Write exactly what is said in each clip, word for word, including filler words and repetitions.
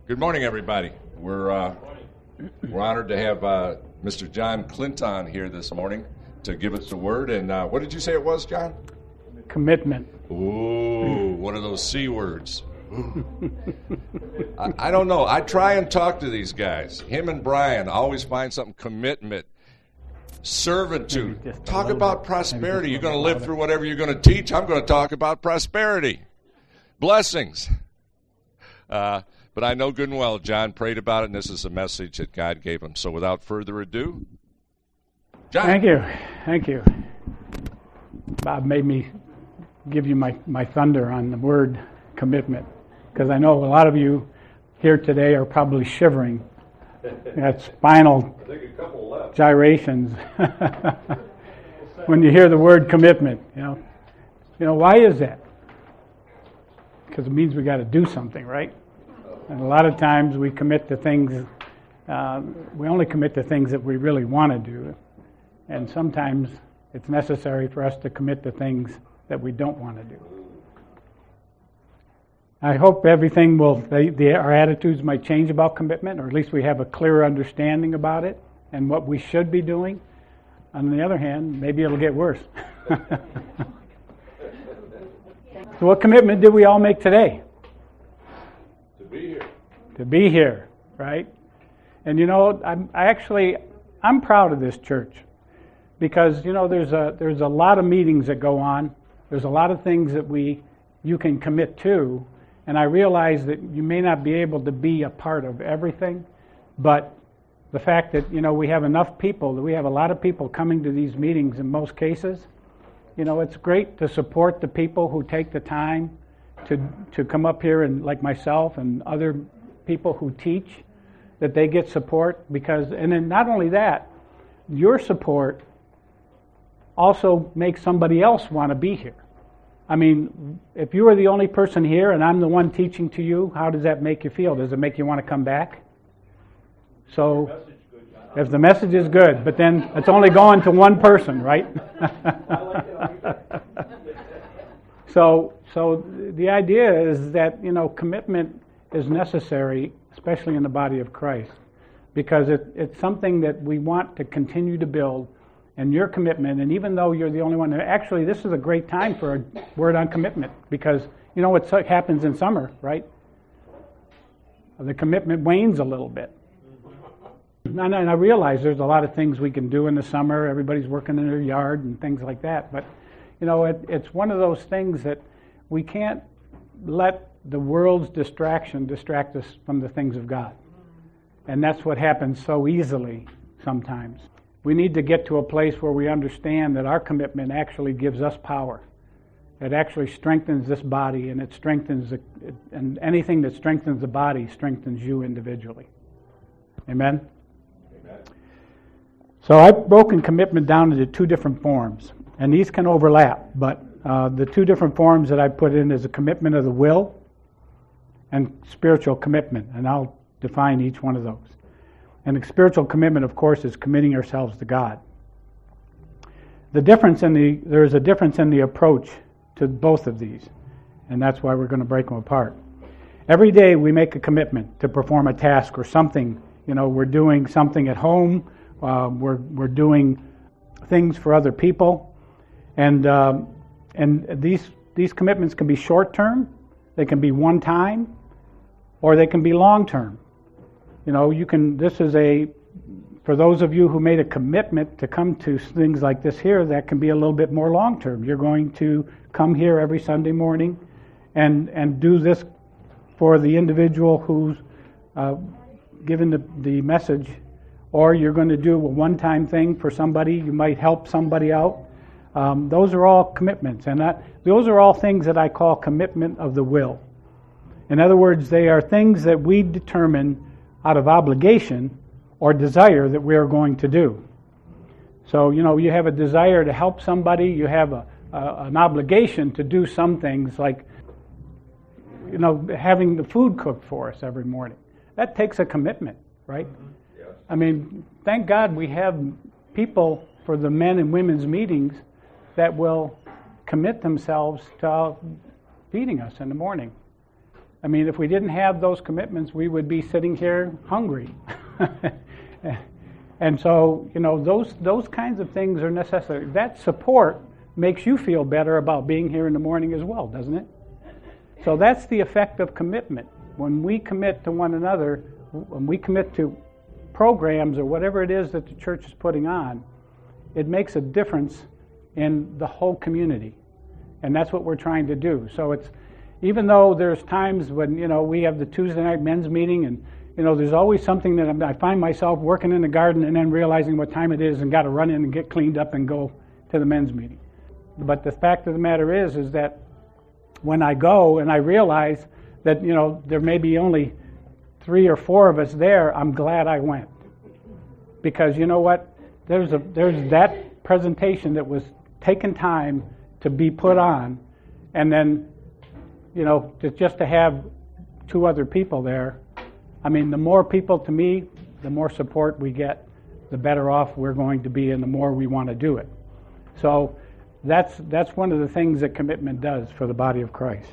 Good morning, everybody. We're uh, we're honored to have uh, Mister John Clinton here this morning to give us the word. And uh, what did you say it was, John? Commitment. Ooh, one of those C words. I, I don't know. I try and talk to these guys. Him and Brian always find something. Commitment, servitude. Talk about prosperity. You're going to live through whatever you're going to teach. I'm going to talk about prosperity, blessings. Uh, But I know good and well John prayed about it, and this is a message that God gave him. So without further ado, John. Thank you. Thank you. Bob made me give you my, my thunder on the word commitment, because I know a lot of you here today are probably shivering at spinal I think a couple left. gyrations when you hear the word commitment. You know, you know why is that? Because it means we got to do something, right? And a lot of times we commit to things, uh, we only commit to things that we really want to do. And sometimes it's necessary for us to commit to things that we don't want to do. I hope everything will, the, the, our attitudes might change about commitment, or at least we have a clearer understanding about it and what we should be doing. On the other hand, maybe it'll get worse. So what commitment did we all make today? Be here. To be here, right? And you know, I'm, I actually, I'm proud of this church, because you know, there's a there's a lot of meetings that go on. There's a lot of things that we you can commit to, and I realize that you may not be able to be a part of everything, but the fact that you know we have enough people, that we have a lot of people coming to these meetings in most cases, you know, it's great to support the people who take the time to to come up here, and like myself and other people who teach, that they get support, because, and then not only that, your support also makes somebody else want to be here. I mean, if you are the only person here and I'm the one teaching to you, how does that make you feel? Does it make you want to come back? So, if the message is good, but then it's only going to one person, right? So, so the idea is that, you know, commitment is necessary, especially in the body of Christ, because it, it's something that we want to continue to build, and your commitment, and even though you're the only one, actually this is a great time for a word on commitment, because you know what happens in summer, right? The commitment wanes a little bit. And I realize there's a lot of things we can do in the summer. Everybody's working in their yard and things like that, but you know, it, it's one of those things that we can't let the world's distraction distract us from the things of God. And that's what happens so easily sometimes. We need to get to a place where we understand that our commitment actually gives us power. It actually strengthens this body, and it strengthens, the, and anything that strengthens the body strengthens you individually. Amen? Amen. So I've broken commitment down into two different forms. And these can overlap, but uh, the two different forms that I put in is a commitment of the will and spiritual commitment, and I'll define each one of those. And the spiritual commitment, of course, is committing ourselves to God. The difference in the there is a difference in the approach to both of these, and that's why we're going to break them apart. Every day we make a commitment to perform a task or something. You know, we're doing something at home. Uh, we're we're doing things for other people. And um, and these these commitments can be short term, they can be one time, or they can be long term. You know, you can. This is a for those of you who made a commitment to come to things like this here. That can be a little bit more long term. You're going to come here every Sunday morning, and and do this for the individual who's uh, given the the message, or you're going to do a one time thing for somebody. You might help somebody out. Um, those are all commitments, and that, those are all things that I call commitment of the will. In other words, they are things that we determine out of obligation or desire that we are going to do. So, you know, you have a desire to help somebody, you have a, a, an obligation to do some things like, you know, having the food cooked for us every morning. That takes a commitment, right? Yes. I mean, thank God we have people for the men and women's meetings that will commit themselves to feeding us in the morning. I mean, if we didn't have those commitments, we would be sitting here hungry. And so, you know, those those kinds of things are necessary. That support makes you feel better about being here in the morning as well, doesn't it? So that's the effect of commitment. When we commit to one another, when we commit to programs or whatever it is that the church is putting on, it makes a difference in the whole community. And that's what we're trying to do. So it's, even though there's times when, you know, we have the Tuesday night men's meeting and, you know, there's always something that I'm, I find myself working in the garden and then realizing what time it is and got to run in and get cleaned up and go to the men's meeting. But the fact of the matter is, is that when I go and I realize that, you know, there may be only three or four of us there, I'm glad I went. Because you know what? There's a there's that presentation that was taken time to be put on, and then, you know, to, just to have two other people there. I mean, the more people, to me, the more support we get, the better off we're going to be and the more we want to do it. So that's that's one of the things that commitment does for the body of Christ.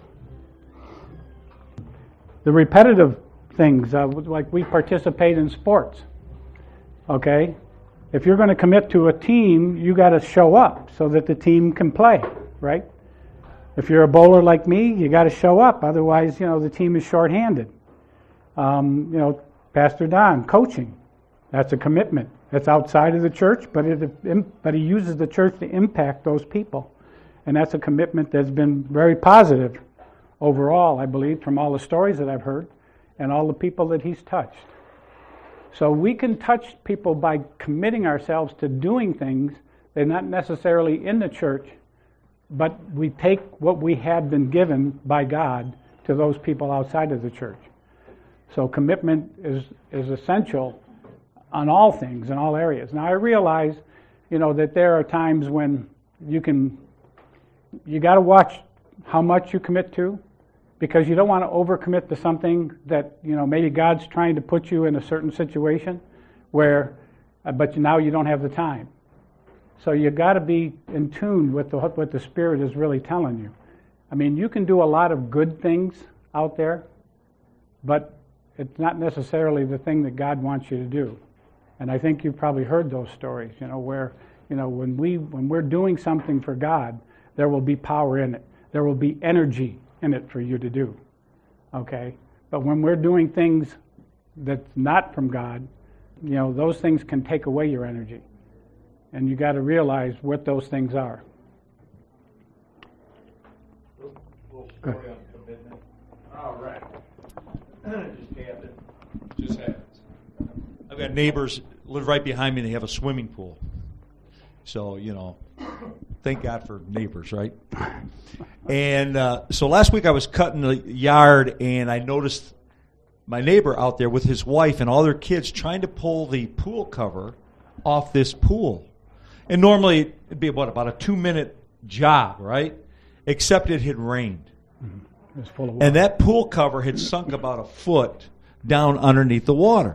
The repetitive things, uh, like we participate in sports, okay? If you're going to commit to a team, you got to show up so that the team can play, right? If you're a bowler like me, you got to show up. Otherwise, you know, the team is shorthanded. Um, you know, Pastor Don, coaching, that's a commitment. That's outside of the church, but it, but he uses the church to impact those people. And that's a commitment that's been very positive overall, I believe, from all the stories that I've heard and all the people that he's touched. So we can touch people by committing ourselves to doing things that are not necessarily in the church, but we take what we had been given by God to those people outside of the church. So commitment is, is essential on all things, in all areas. Now I realize, you know, that there are times when you can, you got to watch how much you commit to, because you don't want to overcommit to something that, you know, maybe God's trying to put you in a certain situation where, uh, but now you don't have the time. So you got to be in tune with the, what the Spirit is really telling you. I mean, you can do a lot of good things out there, but it's not necessarily the thing that God wants you to do. And I think you've probably heard those stories, you know, where, you know, when we when we're doing something for God, there will be power in it. There will be energy in it for you to do. Okay? But when we're doing things that's not from God, you know, those things can take away your energy. And you got to realize what those things are. Little story on commitment. All right. Just happened. Just happens. I've got neighbors live right behind me. They have a swimming pool. So, you know, thank God for neighbors, right? And uh, so last week I was cutting the yard, and I noticed my neighbor out there with his wife and all their kids trying to pull the pool cover off this pool. And normally it'd be about, about a two-minute job, right? Except it had rained. Mm-hmm. It was full of water. And that pool cover had sunk about a foot down underneath the water.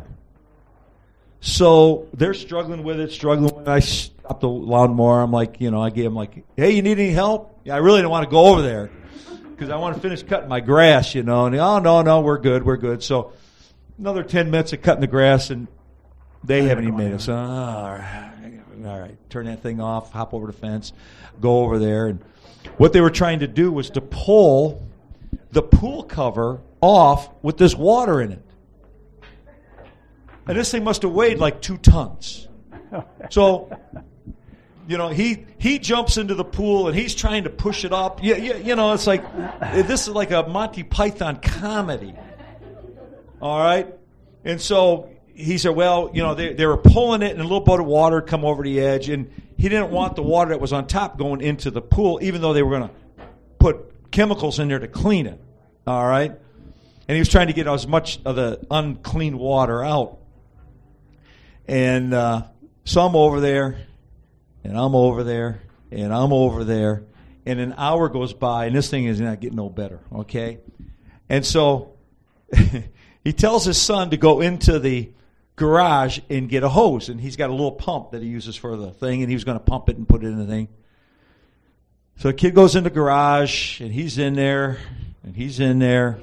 So they're struggling with it, struggling with it. I stopped the lawnmower. I'm like, you know, I gave them like, hey, you need any help? Yeah, I really don't want to go over there because I want to finish cutting my grass, you know. And they, oh, no, no, we're good, we're good. So another ten minutes of cutting the grass, and they haven't even made it. So, oh, all right, all right, turn that thing off, hop over the fence, go over there. And what they were trying to do was to pull the pool cover off with this water in it. And this thing must have weighed like two tons. So, you know, he he jumps into the pool and he's trying to push it up. You, you, you know, it's like, this is like a Monty Python comedy. All right? And so he said, well, you know, they, they were pulling it and a little bit of water had come over the edge. And he didn't want the water that was on top going into the pool, even though they were going to put chemicals in there to clean it. All right? And he was trying to get as much of the unclean water out. And uh, so I'm over there, and I'm over there, and I'm over there, and an hour goes by, and this thing is not getting no better, okay? And so he tells his son to go into the garage and get a hose, and he's got a little pump that he uses for the thing, and he was going to pump it and put it in the thing. So the kid goes in the garage, and he's in there, and he's in there,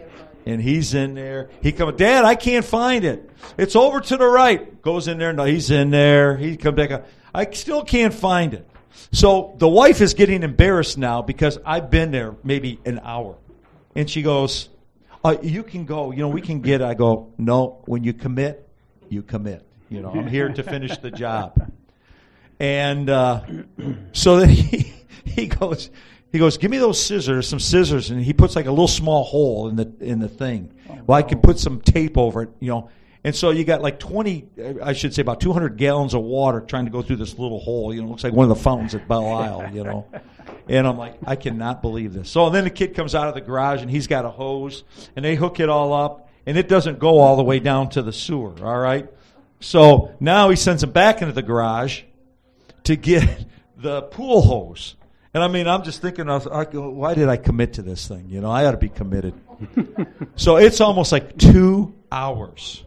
And he's in there. He comes, Dad, I can't find it. It's over to the right. Goes in there. No, he's in there. He comes back up. I still can't find it. So the wife is getting embarrassed now because I've been there maybe an hour. And she goes, uh, you can go. You know, we can get it. I go, no, when you commit, you commit. You know, I'm here to finish the job. And uh, so then he, he goes... He goes, give me those scissors, some scissors, and he puts like a little small hole in the in the thing. Oh, well, I can put some tape over it, you know. And so you got like twenty, I should say about two hundred gallons of water trying to go through this little hole. You know, it looks like one of the fountains at Belle Isle, you know. And I'm like, I cannot believe this. So then the kid comes out of the garage, and he's got a hose, and they hook it all up, and it doesn't go all the way down to the sewer, all right? So now he sends him back into the garage to get the pool hose. And I mean, I'm just thinking, I go, why did I commit to this thing? You know, I ought to be committed. So it's almost like two hours.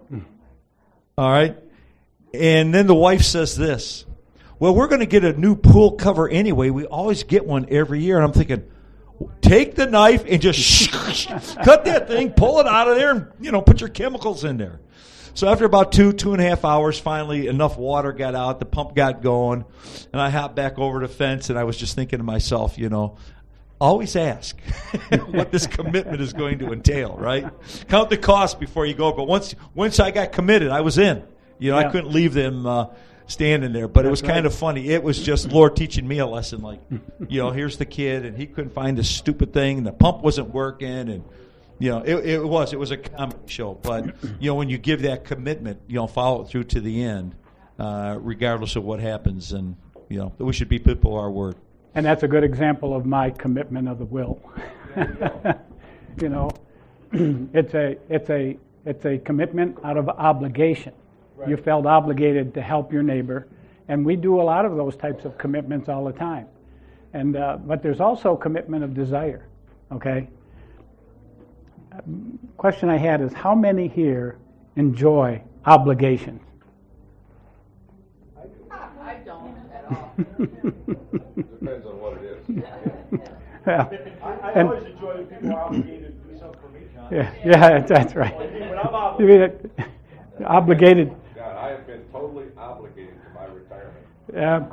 All right? And then the wife says this, well, we're going to get a new pool cover anyway. We always get one every year. And I'm thinking, take the knife and just cut that thing, pull it out of there, and, you know, put your chemicals in there. So after about two, two and a half hours, finally enough water got out, the pump got going, and I hopped back over the fence, and I was just thinking to myself, you know, always ask what this commitment is going to entail, right? Count the cost before you go. But once once I got committed, I was in. You know, yeah. I couldn't leave them uh, standing there. But That's it was kind right. of funny. It was just Lord teaching me a lesson, like, you know, here's the kid, and he couldn't find this stupid thing, and the pump wasn't working, and you know, it, it was. It was a comedy show. But, you know, when you give that commitment, you know, follow it through to the end, uh, regardless of what happens. And, you know, we should be people of our word. And that's a good example of my commitment of the will. You know, it's a it's a it's a commitment out of obligation. Right. You felt obligated to help your neighbor, and we do a lot of those types of commitments all the time. And uh, but there's also commitment of desire. Okay. Question I had is, how many here enjoy obligations? I don't at all. Depends on what it is. Well, I, I and, always enjoy when people are obligated to do something for me, John. Yeah, yeah, that's right. When I'm obligated. You mean it, obligated. God, I have been totally obligated to my retirement. Yeah.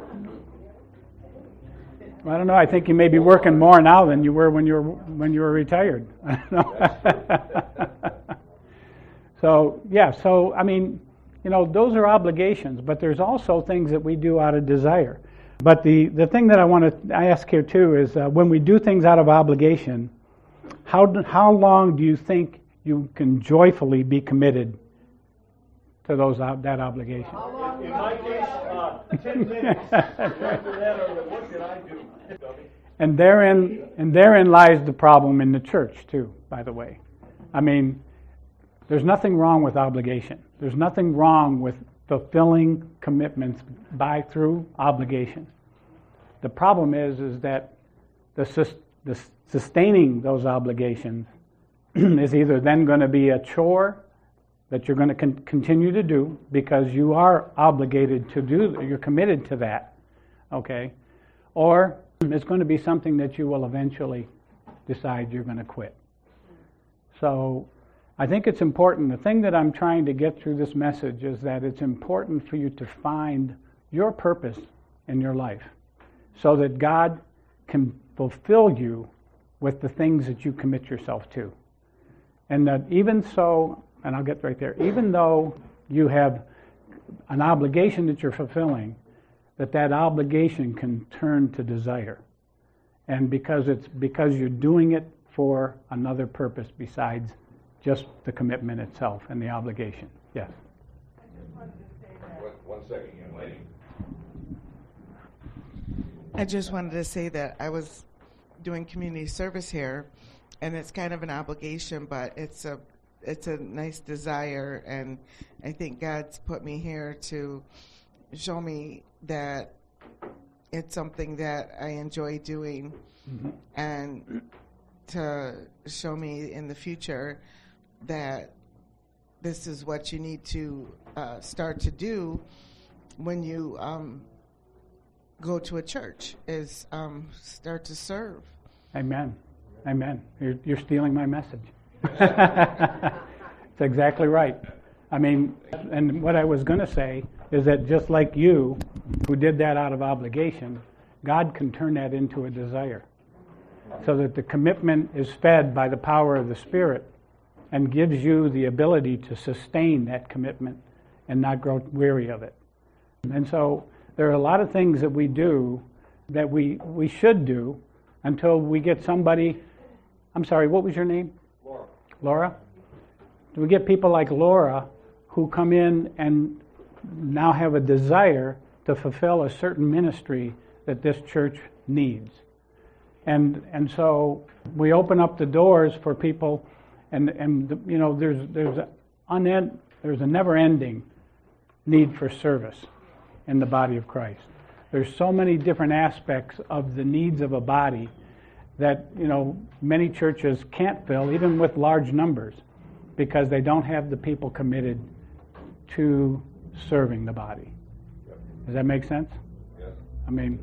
I don't know. I think you may be working more now than you were when you were when you were retired. I don't know. So yeah. So I mean, you know, those are obligations, but there's also things that we do out of desire. But the, the thing that I want to ask here too is uh, when we do things out of obligation, how do, how long do you think you can joyfully be committed to those that obligation? In my case, uh, ten minutes. After that, what did I do? And therein, and therein lies the problem in the church too, by the way. I mean, there's nothing wrong with obligation. There's nothing wrong with fulfilling commitments by through obligation. The problem is, is that the, sus- the sustaining those obligations is either then going to be a chore that you're going to con- continue to do because you are obligated to do, you're committed to that, okay? Or it's going to be something that you will eventually decide you're going to quit. So I think it's important. The thing that I'm trying to get through this message is that it's important for you to find your purpose in your life so that God can fulfill you with the things that you commit yourself to. And that even so, and I'll get right there, even though you have an obligation that you're fulfilling, that that obligation can turn to desire. And because it's because you're doing it for another purpose besides just the commitment itself and the obligation. Yes. I just wanted to say that. One, one second, young lady. I just wanted to say that I was doing community service here, and it's kind of an obligation, but it's a it's a nice desire, and I think God's put me here to show me that it's something that I enjoy doing, mm-hmm. and to show me in the future that this is what you need to uh, start to do when you um, go to a church, is um, start to serve. Amen. Amen. You're, you're stealing my message. That's exactly right. I mean, and what I was going to say is that just like you, who did that out of obligation, God can turn that into a desire, so that the commitment is fed by the power of the Spirit and gives you the ability to sustain that commitment and not grow weary of it. And so there are a lot of things that we do that we, we should do until we get somebody. I'm sorry, what was your name? Laura. Laura? Do we get people like Laura who come in and now have a desire to fulfill a certain ministry that this church needs? And and so we open up the doors for people, and and you know there's there's a unend, there's a never-ending need for service in the body of Christ. There's so many different aspects of the needs of a body that you know many churches can't fill, even with large numbers, because they don't have the people committed to serving the body. Does that make sense? Yes. I mean,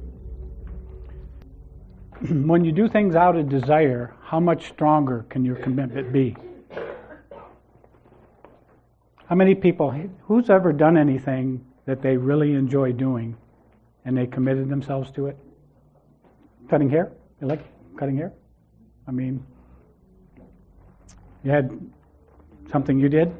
when you do things out of desire, how much stronger can your commitment be? How many people, who's ever done anything that they really enjoy doing and they committed themselves to it? Cutting hair? You like cutting hair? I mean, you had something you did?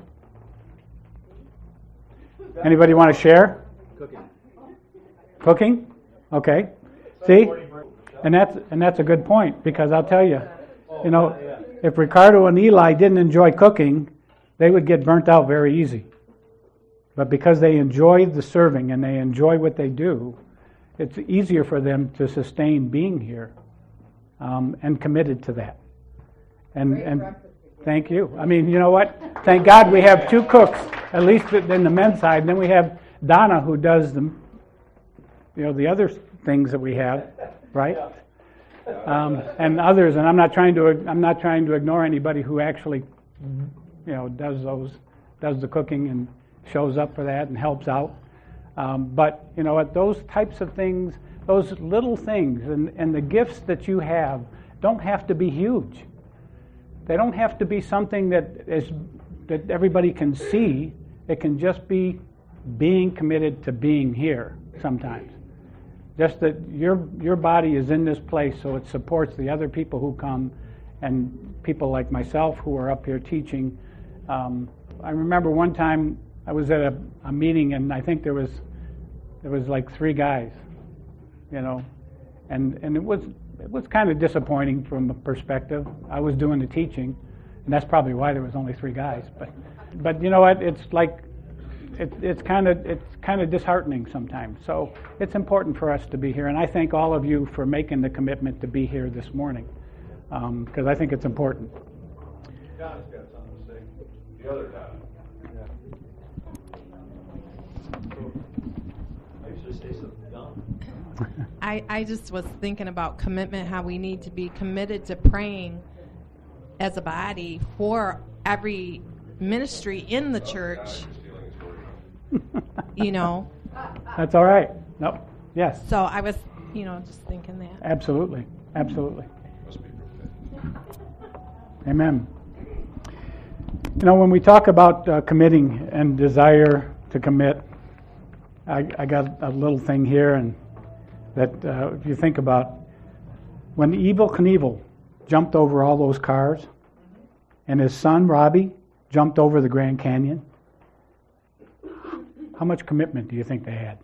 Anybody want to share? Cooking. Cooking? Okay. See? And that's and that's a good point, because I'll tell you, you know, if Ricardo and Eli didn't enjoy cooking, they would get burnt out very easy. But because they enjoy the serving and they enjoy what they do, it's easier for them to sustain being here um, and committed to that. And and thank you. I mean, you know what? Thank God we have two cooks, at least in the men's side. And then we have Donna, who does the, you know, the other things that we have, right? Um, and others. And I'm not trying to I'm not trying to ignore anybody who actually, you know, does those does the cooking and shows up for that and helps out. Um, but you know what? Those types of things, those little things, and, and the gifts that you have don't have to be huge. They don't have to be something that is that everybody can see. It can just be being committed to being here sometimes. Just that your your body is in this place so it supports the other people who come, and people like myself who are up here teaching. Um, I remember one time I was at a, a meeting, and I think there was there was like three guys, you know, and and it was it was kind of disappointing from a perspective. I was doing the teaching, and that's probably why there was only three guys. But but you know what? It's like it, it's kind of it's kind of disheartening sometimes. So it's important for us to be here, and I thank all of you for making the commitment to be here this morning, because um, I think it's important. Donna's got something to say. The other guy. I, I just was thinking about commitment, how we need to be committed to praying as a body for every ministry in the church. You know. That's all right. Nope. Yes. So I was, you know, just thinking that. Absolutely. Absolutely. Amen. You know, when we talk about uh, committing and desire to commit, I, I got a little thing here, and that uh, if you think about when Evel Knievel jumped over all those cars, and his son Robbie jumped over the Grand Canyon, how much commitment do you think they had?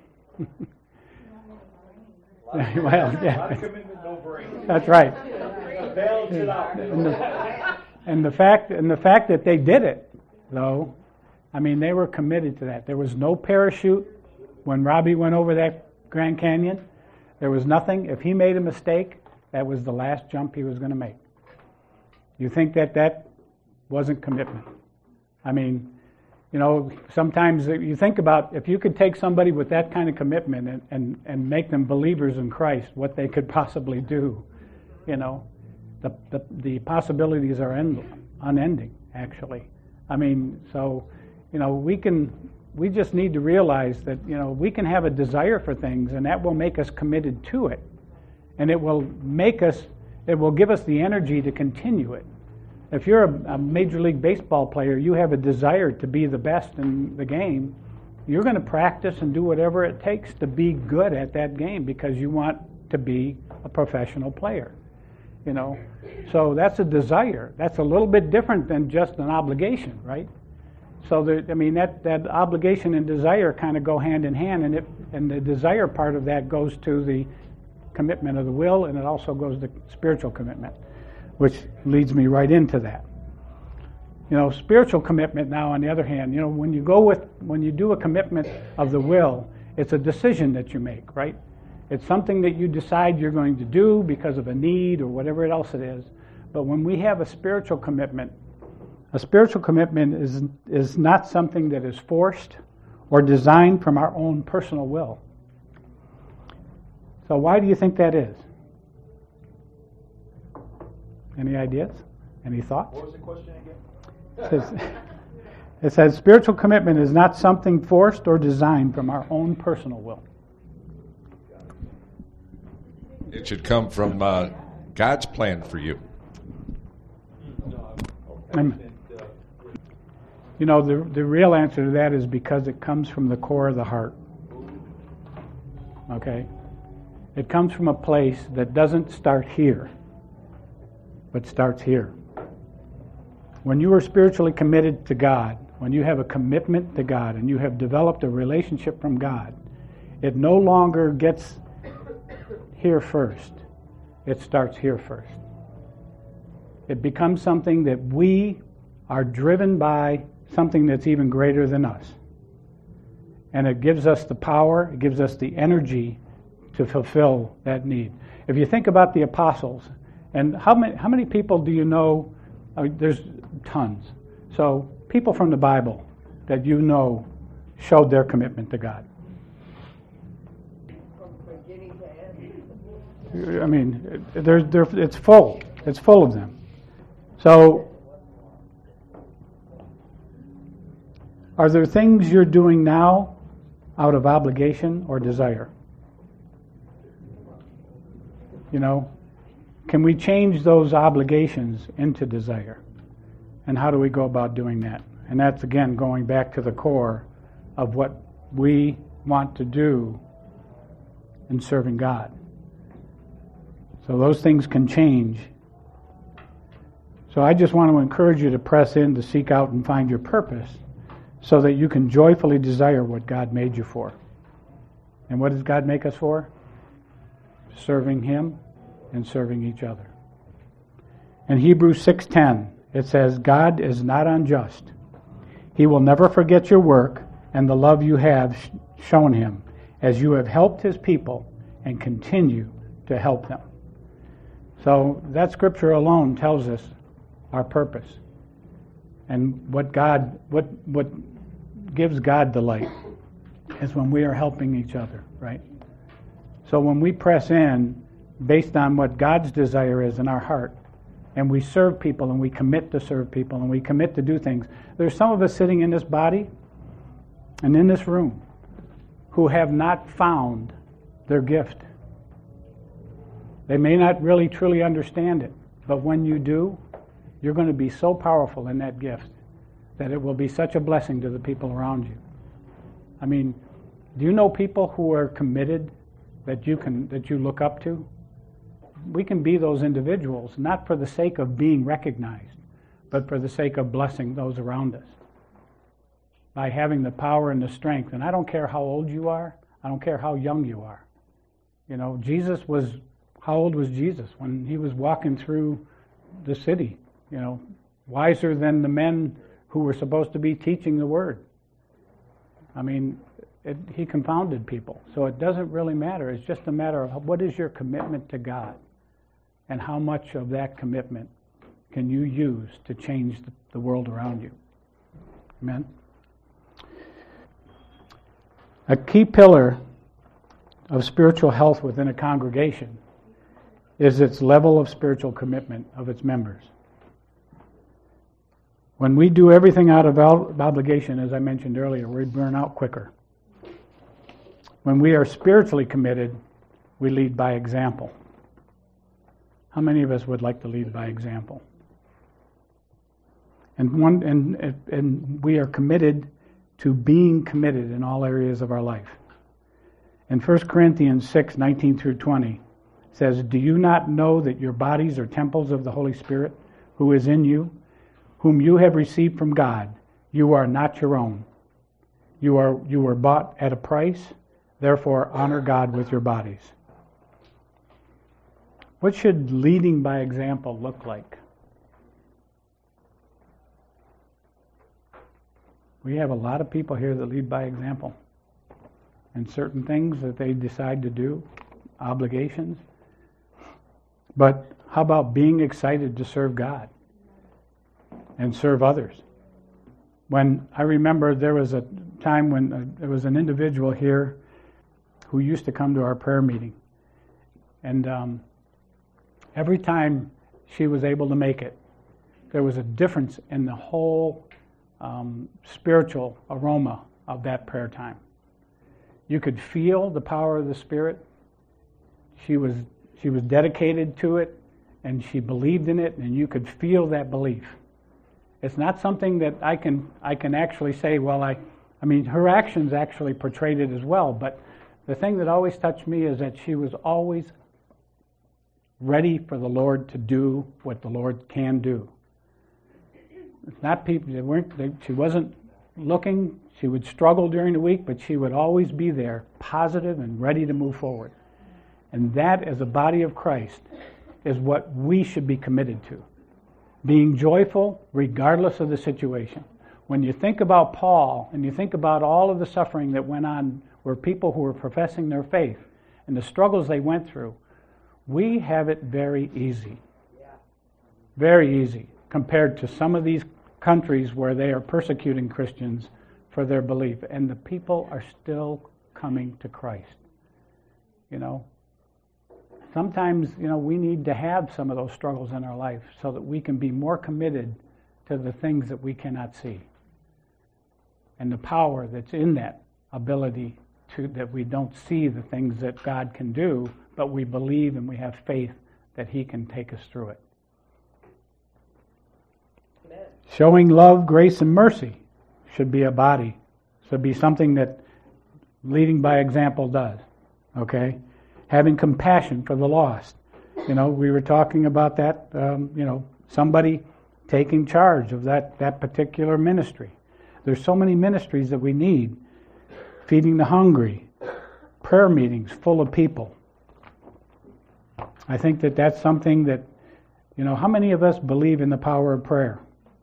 Well, yeah. That's right. And the, and the fact and the fact that they did it, though, I mean, they were committed to that. There was no parachute when Robbie went over that Grand Canyon. There was nothing. If he made a mistake, that was the last jump he was going to make. You think that that wasn't commitment? I mean, you know, sometimes you think about if you could take somebody with that kind of commitment and, and, and make them believers in Christ, what they could possibly do. You know, the the, the possibilities are end, unending, actually. I mean, so, you know, we can, we just need to realize that, you know, we can have a desire for things, and that will make us committed to it. And it will make us, it will give us the energy to continue it. If you're a, a Major League Baseball player, you have a desire to be the best in the game. You're going to practice and do whatever it takes to be good at that game because you want to be a professional player. You know, so that's a desire. That's a little bit different than just an obligation, right? So there, I mean that, that obligation and desire kind of go hand in hand, and it and the desire part of that goes to the commitment of the will, and it also goes to spiritual commitment, which leads me right into that. You know, spiritual commitment now, on the other hand, you know, when you go with when you do a commitment of the will, it's a decision that you make, right? It's something that you decide you're going to do because of a need or whatever else it is. But when we have a spiritual commitment, a spiritual commitment is is not something that is forced or designed from our own personal will. So why do you think that is? Any ideas? Any thoughts? What was the question again? It says, it says spiritual commitment is not something forced or designed from our own personal will. It should come from uh, God's plan for you. And, you know, the the real answer to that is because it comes from the core of the heart. Okay? It comes from a place that doesn't start here, but starts here. When you are spiritually committed to God, when you have a commitment to God and you have developed a relationship from God, it no longer gets here first. It starts here first. It becomes something that we are driven by something that's even greater than us. And it gives us the power, it gives us the energy to fulfill that need. If you think about the apostles, and how many how many people do you know? Uh, there's tons. So people from the Bible that you know showed their commitment to God. I mean, there's there, it's full. It's full of them. So, are there things you're doing now out of obligation or desire? You know, can we change those obligations into desire? And how do we go about doing that? And that's, again, going back to the core of what we want to do in serving God. So those things can change. So I just want to encourage you to press in to seek out and find your purpose so that you can joyfully desire what God made you for. And what does God make us for? Serving Him and serving each other. In Hebrews six ten, it says, God is not unjust. He will never forget your work and the love you have shown Him as you have helped His people and continue to help them. So that scripture alone tells us our purpose and what God, what what gives God delight is when we are helping each other, right? So when we press in based on what God's desire is in our heart, and we serve people and we commit to serve people and we commit to do things, there's some of us sitting in this body and in this room who have not found their gift. They may not really truly understand it, but when you do, you're going to be so powerful in that gift that it will be such a blessing to the people around you. I mean, do you know people who are committed that you can that you look up to? We can be those individuals, not for the sake of being recognized, but for the sake of blessing those around us. By having the power and the strength. And I don't care how old you are. I don't care how young you are. You know, Jesus was, how old was Jesus when he was walking through the city? You know, wiser than the men who were supposed to be teaching the word. I mean, it, he confounded people. So it doesn't really matter. It's just a matter of what is your commitment to God and how much of that commitment can you use to change the, the world around you. Amen? A key pillar of spiritual health within a congregation is its level of spiritual commitment of its members. When we do everything out of obligation, as I mentioned earlier, we burn out quicker. When we are spiritually committed, we lead by example. How many of us would like to lead by example? And one and and we are committed to being committed in all areas of our life. In First Corinthians six, nineteen through twenty, it says, "Do you not know that your bodies are temples of the Holy Spirit, who is in you, whom you have received from God? You are not your own. You are you were bought at a price, therefore honor God with your bodies." What should leading by example look like? We have a lot of people here that lead by example. And certain things that they decide to do, obligations. But how about being excited to serve God and serve others? When I remember there was a time when uh, there was an individual here who used to come to our prayer meeting. And um, every time she was able to make it, there was a difference in the whole um, spiritual aroma of that prayer time. You could feel the power of the Spirit. She was she was dedicated to it, and she believed in it, and you could feel that belief. It's not something that I can I can actually say, well, I I mean, her actions actually portrayed it as well, but the thing that always touched me is that she was always ready for the Lord to do what the Lord can do. It's not people, they weren't, they, she wasn't looking. She would struggle during the week, but she would always be there, positive and ready to move forward. And that, as a body of Christ, is what we should be committed to. Being joyful regardless of the situation. When you think about Paul, and you think about all of the suffering that went on, were people who were professing their faith, and the struggles they went through, we have it very easy. Very easy, compared to some of these countries where they are persecuting Christians for their belief, and the people are still coming to Christ. You know, sometimes, you know, we need to have some of those struggles in our life so that we can be more committed to the things that we cannot see, and the power that's in that ability to that we don't see the things that God can do, but we believe and we have faith that He can take us through it. Amen. Showing love, grace, and mercy should be a body. Should be something that leading by example does. Okay? Having compassion for the lost. You know, we were talking about that, um, you know, somebody taking charge of that, that particular ministry. There's so many ministries that we need. Feeding the hungry. Prayer meetings full of people. I think that that's something that, you know, how many of us believe in the power of prayer?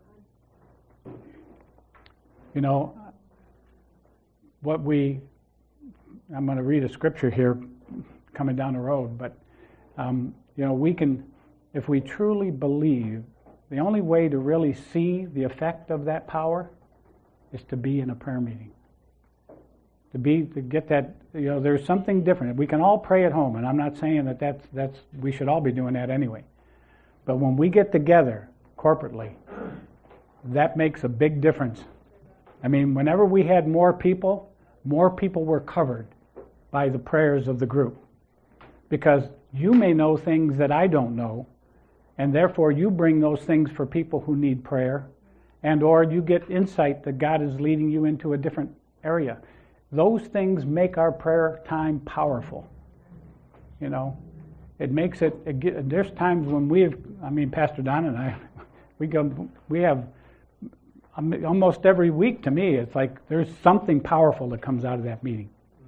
You know, what we, I'm going to read a scripture here coming down the road, but, um, you know, we can, if we truly believe, the only way to really see the effect of that power is to be in a prayer meeting. To be, to get that, you know, there's something different. We can all pray at home, and I'm not saying that that's, that's, we should all be doing that anyway. But when we get together corporately, that makes a big difference. I mean, whenever we had more people, more people were covered by the prayers of the group. Because you may know things that I don't know, and therefore you bring those things for people who need prayer, and or you get insight that God is leading you into a different area. Those things make our prayer time powerful. You know, it makes it, it get, there's times when we have, I mean, Pastor Don and I, we go, we have almost every week, to me, it's like there's something powerful that comes out of that meeting.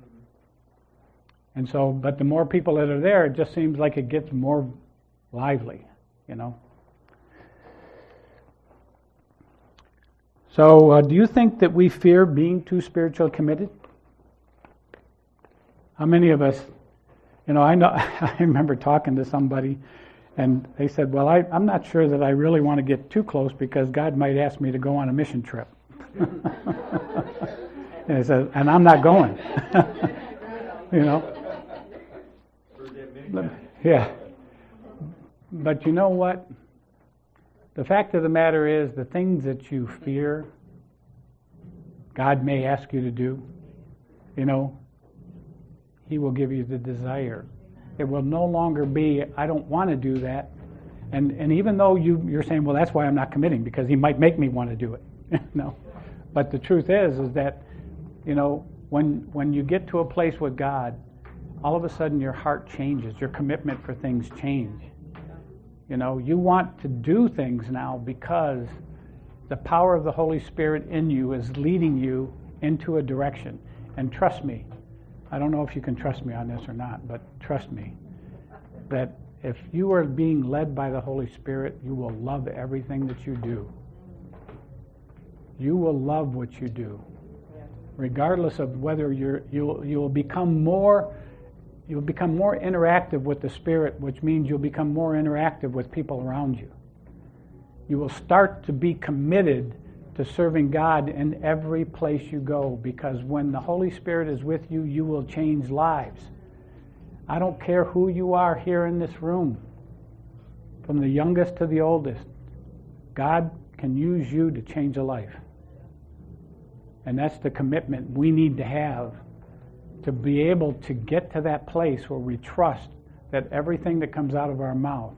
And so, but the more people that are there, it just seems like it gets more lively, you know. So, uh, do you think that we fear being too spiritually committed? How many of us, you know, I know, I remember talking to somebody, and they said, well, I, I'm not sure that I really want to get too close because God might ask me to go on a mission trip. And I said, and I'm not going. You know? Yeah. But you know what? The fact of the matter is, the things that you fear, God may ask you to do, you know, He will give you the desire. It will no longer be, I don't want to do that. And and even though you, you're saying, well, that's why I'm not committing, because he might make me want to do it. No. But the truth is, is that, you know, when when you get to a place with God, all of a sudden your heart changes. Your commitment for things change. You know, you want to do things now because the power of the Holy Spirit in you is leading you into a direction. And trust me, I don't know if you can trust me on this or not, but trust me, that if you are being led by the Holy Spirit, you will love everything that you do. You will love what you do, regardless of whether you're you'll you'll become more you'll become more interactive with the Spirit, which means you'll become more interactive with people around you. You will start to be committed to serving God in every place you go, because when the Holy Spirit is with you, you will change lives. I don't care who you are here in this room, from the youngest to the oldest. God can use you to change a life. And that's the commitment we need to have to be able to get to that place where we trust that everything that comes out of our mouth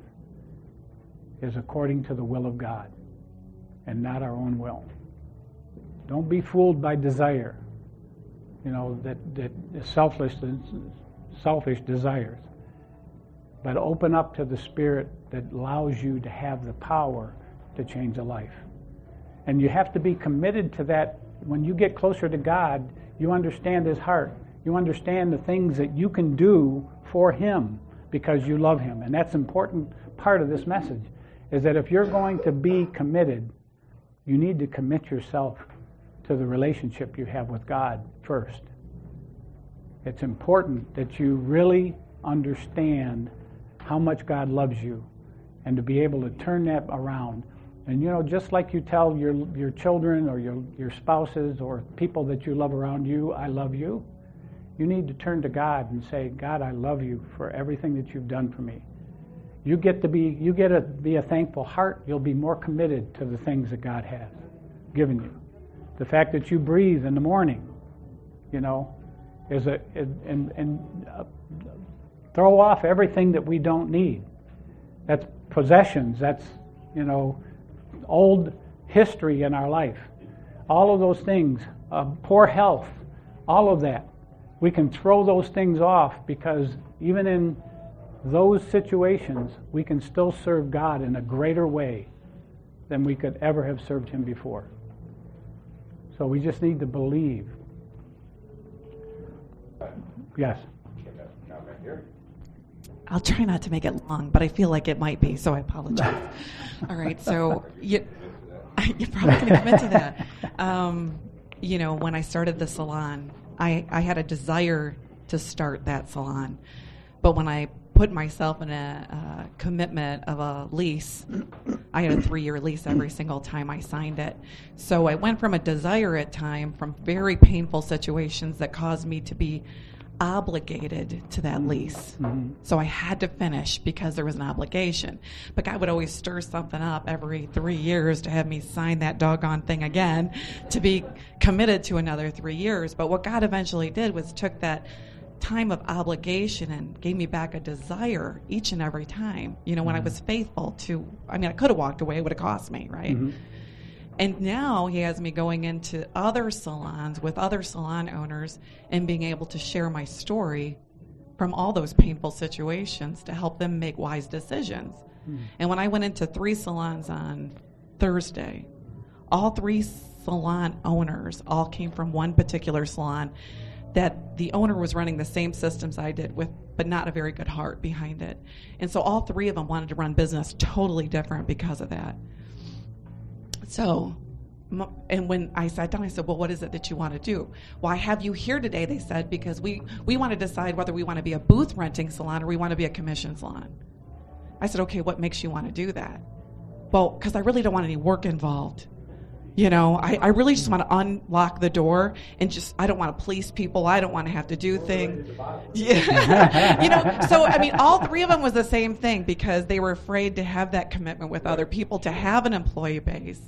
is according to the will of God and not our own will. Don't be fooled by desire, you know, that, that selfless, selfish desires. But open up to the Spirit that allows you to have the power to change a life. And you have to be committed to that. When you get closer to God, you understand His heart. You understand the things that you can do for Him because you love Him. And that's an important part of this message, is that if you're going to be committed, you need to commit yourself to the relationship you have with God first. It's important that you really understand how much God loves you and to be able to turn that around. And, you know, just like you tell your your children or your, your spouses or people that you love around you, I love you, you need to turn to God and say, God, I love you for everything that you've done for me. You get to be, you get to be a thankful heart, you'll be more committed to the things that God has given you. The fact that you breathe in the morning, you know, is a, and, and uh, throw off everything that we don't need. That's possessions, that's, you know, old history in our life. All of those things, uh, poor health, all of that. We can throw those things off, because even in those situations, we can still serve God in a greater way than we could ever have served Him before. So we just need to believe. Yes. I'll try not to make it long, but I feel like it might be, so I apologize. All right, so you, you're probably going to commit to that. Um, you know, when I started the salon, I, I had a desire to start that salon. But when I put myself in a uh, commitment of a lease, I had a three-year lease every single time I signed it. So I went from a desire at time, from very painful situations that caused me to be obligated to that lease. Mm-hmm. So I had to finish because there was an obligation. But God would always stir something up every three years to have me sign that doggone thing again, to be committed to another three years. But what God eventually did was took that time of obligation and gave me back a desire each and every time. You know, when mm-hmm. I was faithful to, I mean, I could have walked away, it would have cost me, right? Mm-hmm. And now He has me going into other salons with other salon owners and being able to share my story from all those painful situations to help them make wise decisions. Mm. And when I went into three salons on Thursday, all three salon owners all came from one particular salon that the owner was running the same systems I did with, but not a very good heart behind it. And so all three of them wanted to run business totally different because of that. So, and when I sat down, I said, well, what is it that you want to do? Well, I have you here today, they said, because we, we want to decide whether we want to be a booth renting salon or we want to be a commission salon. I said, okay, what makes you want to do that? Well, because I really don't want any work involved. You know, I, I really just want to unlock the door and just, I don't want to police people. I don't want to have to do things. Yeah. You know, so, I mean, all three of them was the same thing, because they were afraid to have that commitment with other people, to have an employee base.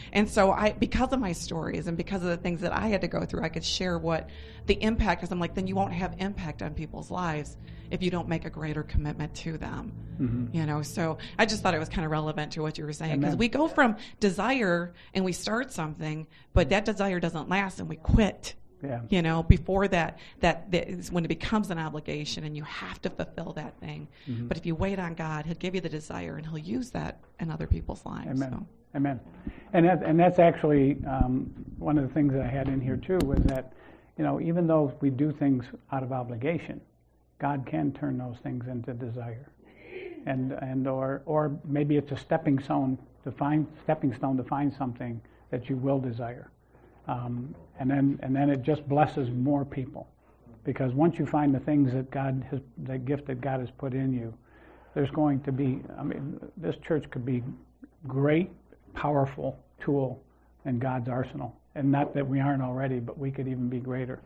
And so I, because of my stories and because of the things that I had to go through, I could share what the impact is. I'm like, then you won't have impact on people's lives if you don't make a greater commitment to them. Mm-hmm. You know, so I just thought it was kind of relevant to what you were saying, because we go from desire and we start something, but that desire doesn't last and we quit. Yeah. You know, before that, that, that is when it becomes an obligation and you have to fulfill that thing. Mm-hmm. But if you wait on God, He'll give you the desire and He'll use that in other people's lives. Amen. So. Amen. And that, and that's actually um, one of the things that I had in here too, was that, you know, even though we do things out of obligation, God can turn those things into desire. And and or or maybe it's a stepping stone to find stepping stone to find something that you will desire. Um, and then and then it just blesses more people, because once you find the things that God has, the gift that God has put in you, there's going to be, I mean, this church could be great, powerful tool in God's arsenal. And not that we aren't already, but we could even be greater.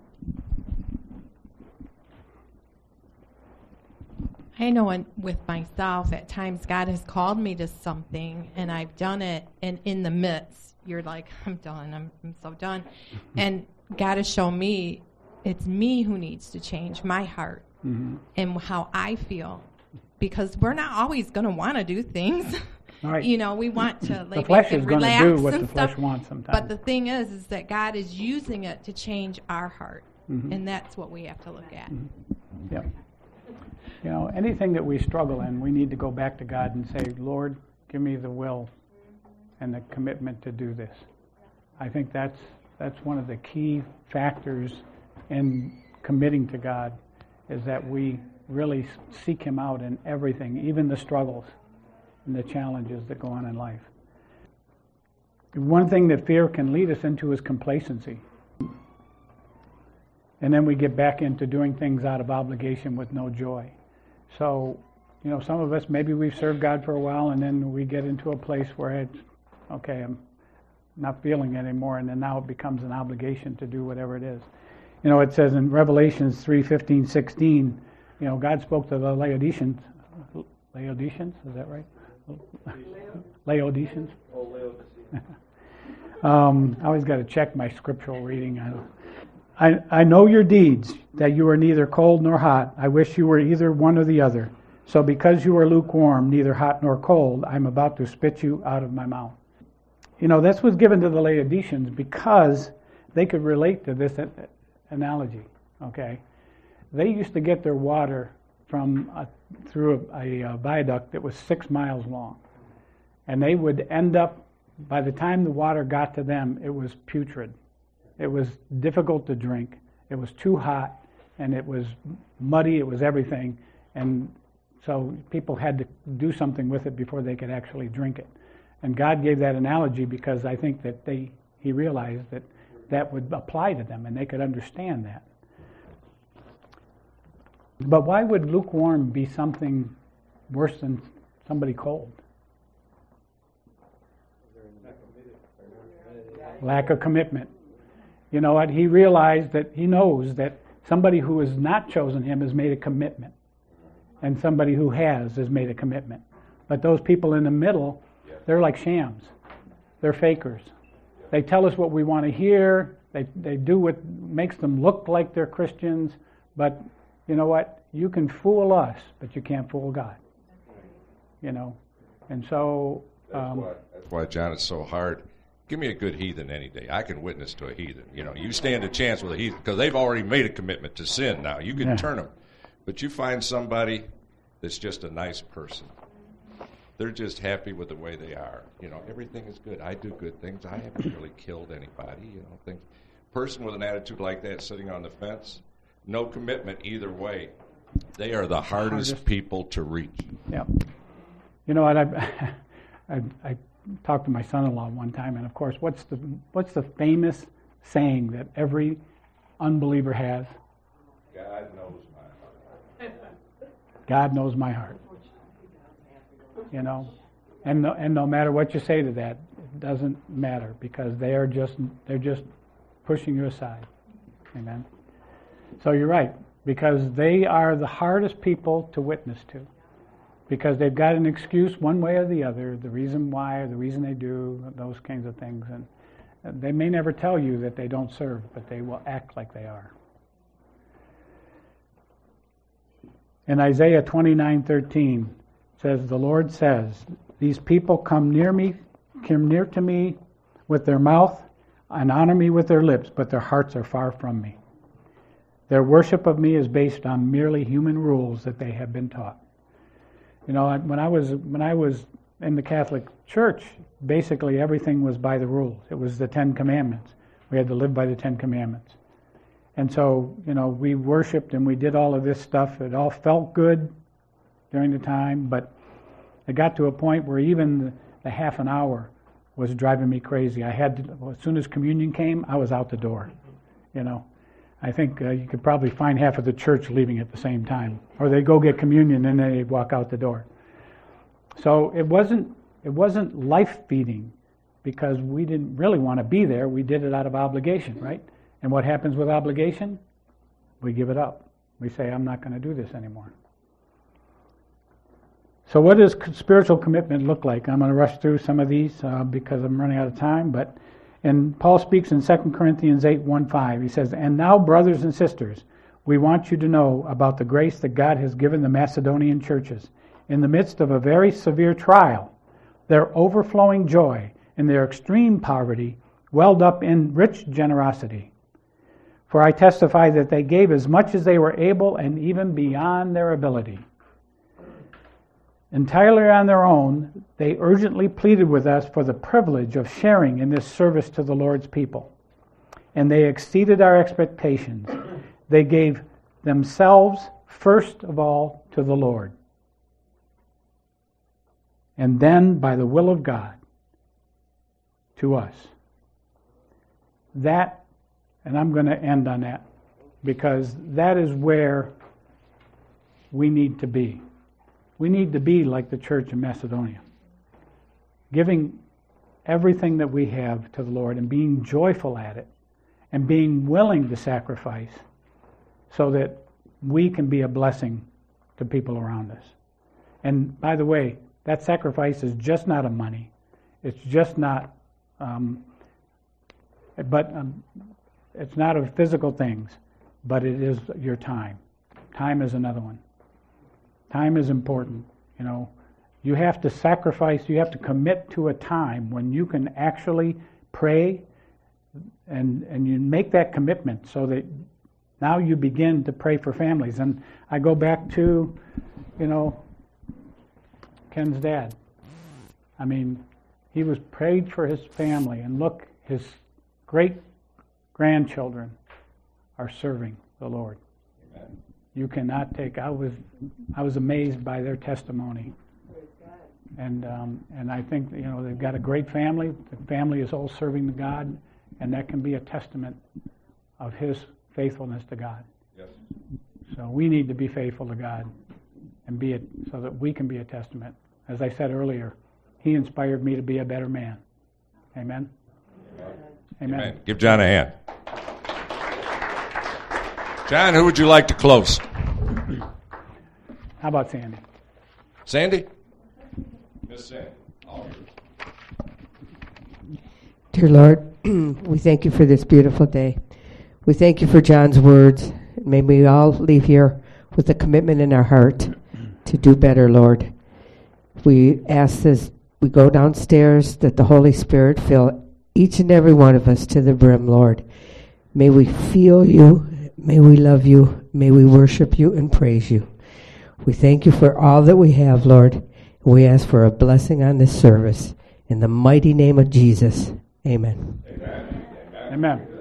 I know in, with myself, at times God has called me to something, and I've done it, and in the midst, you're like, I'm done, I'm, I'm so done. And God has shown me it's me who needs to change my heart mm-hmm. and how I feel, because we're not always going to want to do things. Right. You know, we want to lay the flesh back and is going relax to do what and the stuff. flesh wants sometimes. But the thing is, is that God is using it to change our heart, mm-hmm. and that's what we have to look at. Mm-hmm. Yeah. You know, anything that we struggle in, we need to go back to God and say, Lord, give me the will and the commitment to do this. I think that's that's one of the key factors in committing to God, is that we really seek Him out in everything, even the struggles and the challenges that go on in life. One thing that fear can lead us into is complacency. And then we get back into doing things out of obligation with no joy. So, you know, some of us, maybe we've served God for a while, and then we get into a place where it's, okay, I'm not feeling it anymore, and then now it becomes an obligation to do whatever it is. You know, it says in Revelations three fifteen, sixteen, you know, God spoke to the Laodiceans. Laodiceans, is that right? Laodiceans? Oh, Laodiceans. um, I always got to check my scriptural reading. I, I, I know your deeds, that you are neither cold nor hot. I wish you were either one or the other. So because you are lukewarm, neither hot nor cold, I'm about to spit you out of my mouth. You know, this was given to the Laodiceans because they could relate to this analogy, okay? They used to get their water from a, through a, a viaduct that was six miles long. And they would end up, by the time the water got to them, it was putrid. It was difficult to drink. It was too hot, and it was muddy. It was everything. And so people had to do something with it before they could actually drink it. And God gave that analogy because I think that they He realized that that would apply to them, and they could understand that. But why would lukewarm be something worse than somebody cold? Lack of commitment. You know what? He realized that he knows that somebody who has not chosen Him has made a commitment, and somebody who has has made a commitment. But those people in the middle, they're like shams. They're fakers. They tell us what we want to hear. They they do what makes them look like they're Christians. But you know what? You can fool us, but you can't fool God. You know? And so... Um, that's, why, that's why, John, it's so hard. Give me a good heathen any day. I can witness to a heathen. You know, you stand a chance with a heathen because they've already made a commitment to sin now. You can yeah. turn them. But you find somebody that's just a nice person. They're just happy with the way they are. You know, everything is good. I do good things. I haven't really killed anybody. You know, things. Person with an attitude like that sitting on the fence, no commitment either way. They are the hardest, hardest. people to reach. Yeah. You know what? I, I, I talked to my son-in-law one time, and of course, what's the what's the famous saying that every unbeliever has? God knows my heart. God knows my heart. You know, and no, and no matter what you say to that, it doesn't matter because they are just they're just pushing you aside. Amen. So you're right, because they are the hardest people to witness to, because they've got an excuse one way or the other, the reason why or the reason they do, those kinds of things. And they may never tell you that they don't serve, but they will act like they are. In Isaiah twenty-nine thirteen, it says, the Lord says, these people come near me, come near to me with their mouth and honor me with their lips, but their hearts are far from me. Their worship of me is based on merely human rules that they have been taught. You know, when I was when I was in the Catholic Church, basically everything was by the rules. It was the Ten Commandments. We had to live by the Ten Commandments. And so, you know, we worshipped and we did all of this stuff. It all felt good during the time, but it got to a point where even the, the half an hour was driving me crazy. I had to, well, as soon as communion came, I was out the door. You know, I think uh, you could probably find half of the church leaving at the same time, or they go get communion and then they walk out the door. So it wasn't it wasn't life feeding because we didn't really want to be there. We did it out of obligation, right? And what happens with obligation? We give it up. We say, I'm not going to do this anymore. So what does spiritual commitment look like? I'm going to rush through some of these uh, because I'm running out of time. But and Paul speaks in Second Corinthians eight, one, five. He says, and now, brothers and sisters, we want you to know about the grace that God has given the Macedonian churches. In the midst of a very severe trial, their overflowing joy and their extreme poverty welled up in rich generosity. For I testify that they gave as much as they were able and even beyond their ability. Entirely on their own, they urgently pleaded with us for the privilege of sharing in this service to the Lord's people. And they exceeded our expectations. They gave themselves first of all to the Lord. And then, by the will of God, to us. That, and I'm going to end on that, because that is where we need to be. We need to be like the church in Macedonia, giving everything that we have to the Lord and being joyful at it and being willing to sacrifice so that we can be a blessing to people around us. And by the way, that sacrifice is just not of money. It's just not, um, but um, it's not of physical things, but it is your time. Time is another one. Time is important. You know, you have to sacrifice, you have to commit to a time when you can actually pray and and you make that commitment so that now you begin to pray for families. And I go back to, you know, Ken's dad. I mean, he was prayed for his family, and look, his great grandchildren are serving the Lord. Amen. You cannot take. I was, I was amazed by their testimony, and um, and I think you know they've got a great family. The family is all serving the God, and that can be a testament of His faithfulness to God. Yes. So we need to be faithful to God, and be it so that we can be a testament. As I said earlier, He inspired me to be a better man. Amen. Amen. Amen. Amen. Give John a hand. John, who would you like to close? How about Sandy? Sandy? Miss Sandy. Dear Lord, we thank you for this beautiful day. We thank you for John's words. May we all leave here with a commitment in our heart to do better, Lord. We ask this, we go downstairs, that the Holy Spirit fill each and every one of us to the brim, Lord. May we feel you. May we love you. May we worship you and praise you. We thank you for all that we have, Lord. We ask for a blessing on this service. In the mighty name of Jesus, amen. Amen. Amen.